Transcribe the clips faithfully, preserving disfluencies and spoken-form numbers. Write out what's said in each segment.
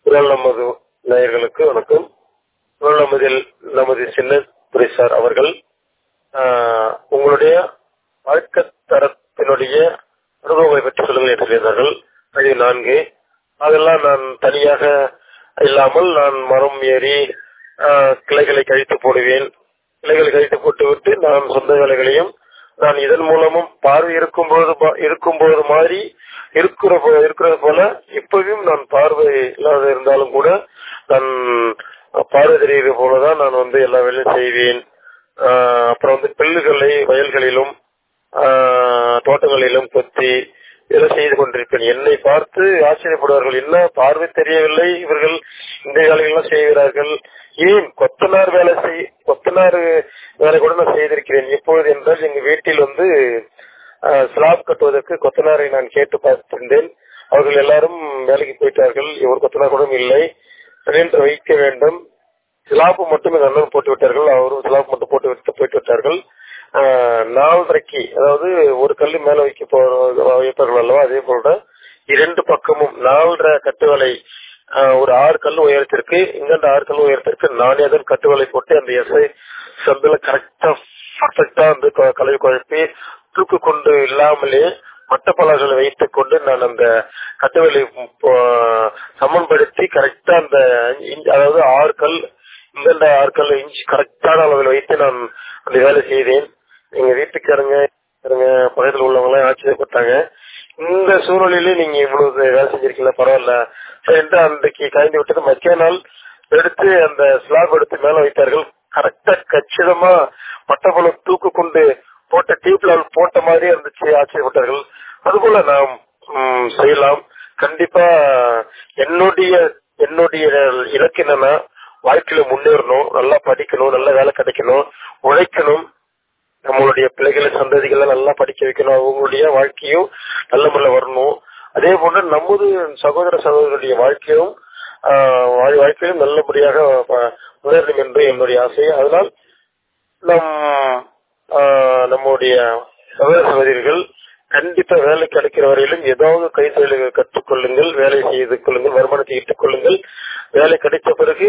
குரல் நமது நேயர்களுக்கு வணக்கம். குரல் நமதில் நமது சின்ன துரை சார் அவர்கள் உங்களுடைய வாழ்க்கை தரத்தினுடைய அனுபவங்களை பற்றி சொல்லுங்கள் என்று சொல்லியிருந்தார்கள். பதிவு நான்கு. அதெல்லாம் நான் தனியாக இல்லாமல் நான் மரம் ஏறி கிளைகளை கழித்து போடுவேன். கிளைகளை கழித்து போட்டுவிட்டு நான் சொந்த வேலைகளையும் நான் இதன் மூலமும் பார்வை இருக்கும்போது இருக்கும்போது மாதிரி இருக்கிற இருக்கிறது போல இப்பவும் நான் பார்வை இல்லாத இருந்தாலும் கூட நான் பார்வை தெரிகிற போலதான் நான் வந்து எல்லா வேலையும் செய்வேன். அப்புறம் வந்து பில்லுகளை வயல்களிலும் தோட்டங்களிலும் கொத்தி இதெல்லாம் செய்து கொண்டிருப்பேன். என்னை பார்த்து ஆச்சரியப்படுவார்கள், என்ன பார்வை தெரியவில்லை, இவர்கள் இந்த வேலைகள்லாம் செய்கிறார்கள், ஏன் கொத்தனார் வேலை செய் கொத்தனார் வேலை கூட நான் செய்திருக்கிறேன். எப்பொழுது என்றால் எங்க வீட்டில் வந்து ஸ்லாப் கட்டுவதற்கு கொத்தனாரை நான் கேட்டு பார்த்திருந்தேன். அவர்கள் எல்லாரும் வேலைக்கு போயிட்டார்கள், ஒரு கொத்தனார் கூட இல்லை, சிலிண்டர் வைக்க வேண்டும். ஸ்லாப் மட்டும் எங்க அண்ணன் போட்டு விட்டார்கள், அவரும் ஸ்லாப் மட்டும் போட்டு விட்டு போயிட்டு விட்டார்கள். நாலரைக்கு அதாவது ஒரு கல்லு மேல வைக்க வைப்பார்கள் அல்லவா, அதே போல இரண்டு பக்கமும் நாலரை கட்டுவலை ஒரு ஆறு கல் உயரத்திற்கு இங்கிருந்து ஆறு கல் உயரத்திற்கு நானே தான் கட்டுவலை போட்டு அந்த எஸ்ஐ சந்தில கரெக்டா பர்ஃபெக்டா அந்த கலவை குழப்பி தூக்கு கொண்டு இல்லாமலே மட்டப்பலகளை வைத்துக் கொண்டு நான் அந்த கட்டுவலை சமன்படுத்தி கரெக்டா அந்த அதாவது ஆறு கல் இங்கிருந்து ஆறு கல் இன்ச் கரெக்டான அளவில் வைத்து நான் அந்த வேலை செய்தேன். எங்க வீட்டுக்காரங்க பக்கத்தில் உள்ளவங்க எல்லாம் ஆச்சரியப்பட்டாங்க, இந்த சூழ்நிலையில நீங்க இவ்வளவு வேலை செஞ்சிருக்கீங்களா, பரவாயில்ல என்று அன்றைக்கு கலந்து விட்டது. மத்திய நாள் எடுத்து அந்த ஸ்லாப் எடுத்து மேல வைத்தார்கள். கரெக்டா கச்சிதமா மட்டப்பழம் தூக்கு கொண்டு போட்ட டீப்ல போட்ட மாதிரி இருந்துச்சு, ஆச்சரியப்பட்டார்கள். அதுபோல நாம் செய்யலாம். கண்டிப்பா என்னுடைய என்னுடைய இலக்கு என்னன்னா வாழ்க்கையில முன்னேறணும், நல்லா படிக்கணும், நல்ல வேலை கிடைக்கணும், உழைக்கணும், நம்மளுடைய பிள்ளைகளை சந்ததிகளை நல்லா படிக்க வைக்கணும், அவங்களுடைய வாழ்க்கையும் நல்ல முறையில் வரணும். அதே போன்று நமது சகோதர சகோதரருடைய வாழ்க்கையும் வாழ்க்கையிலும் நல்லபடியாக முன்னேறணும் என்று என்னுடைய ஆசை. அதனால் நம் நம்முடைய சகோதர சகோதரிகள் கண்டிப்பா வேலை கிடைக்கிற வரையிலும் ஏதாவது கைத்தொழிலை கற்றுக்கொள்ளுங்கள், வேலை செய்து கொள்ளுங்கள், வருமானத்தை ஈட்டுக் கொள்ளுங்கள். வேலை கிடைத்த பிறகு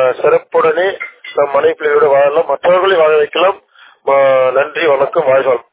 சிறப்புடனே நம் மனைவி பிள்ளைகளோடு வாழலாம், மற்றவர்களை வாழ வைக்கலாம். நன்றி, வணக்கம், வாழ்க.